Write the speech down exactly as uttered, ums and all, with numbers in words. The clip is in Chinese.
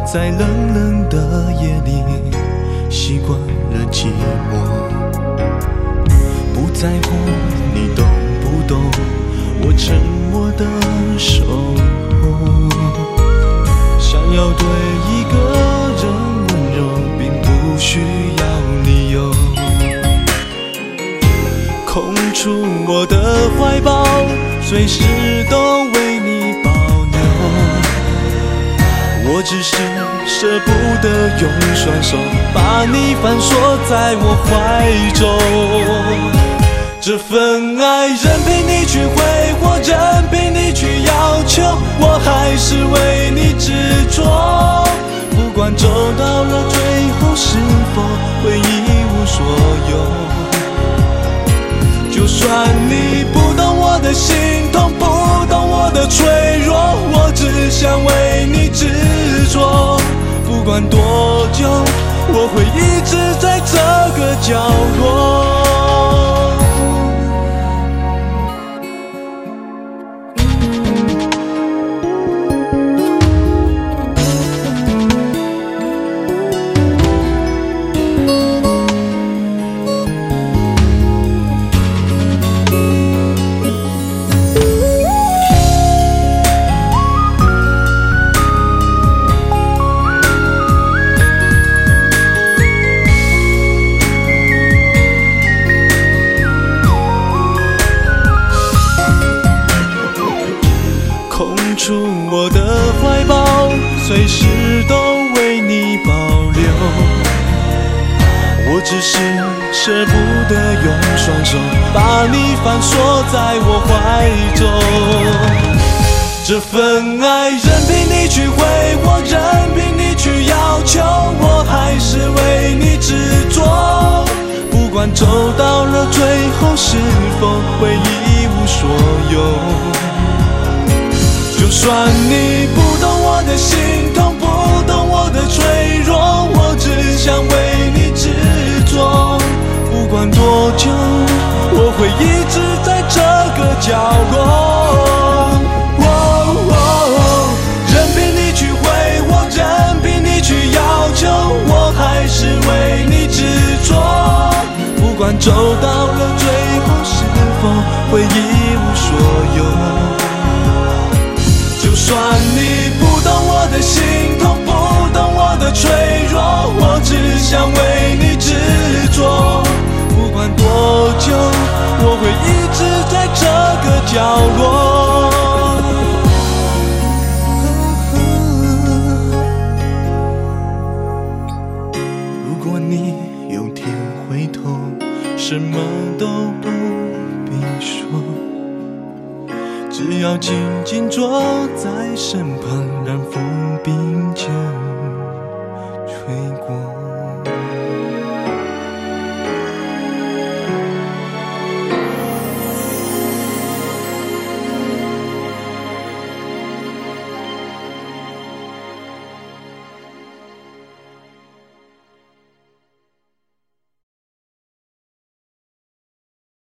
在冷冷的夜里习惯了寂寞，不在乎你懂不懂我沉默的守候。想要对一个人温柔，并不需要理由。空出我的怀抱，随时都为你保留。我只是舍不得用双手把你反锁在我怀中。这份爱任凭你去挥霍，任凭你去要求，我还是为你执着。不管走到了最后是否会一无所有。就算你不懂我的心痛，不懂我的脆弱，我只想为你执着。不管多久，我会一直在这个角落。出我的怀抱，随时都为你保留。我只是舍不得用双手把你反锁在我怀中。这份爱任凭你去挥霍，任凭你去要求，我还是为你执着。不管走到了最后是否会一无所有。就算你不懂我的心痛，不懂我的脆弱，我只想为你执着。不管多久，我会一直在这个角落。哦哦、任凭你去挥霍，任凭你去要求，我还是为你执着。不管走到了最后是否会一无所有。就算你不懂我的心痛，不懂我的脆弱，我只想为你执着。不管多久，我会一直在这个角落。如果你有天回头，什么都不必说，只要紧紧坐在身旁，让风并肩。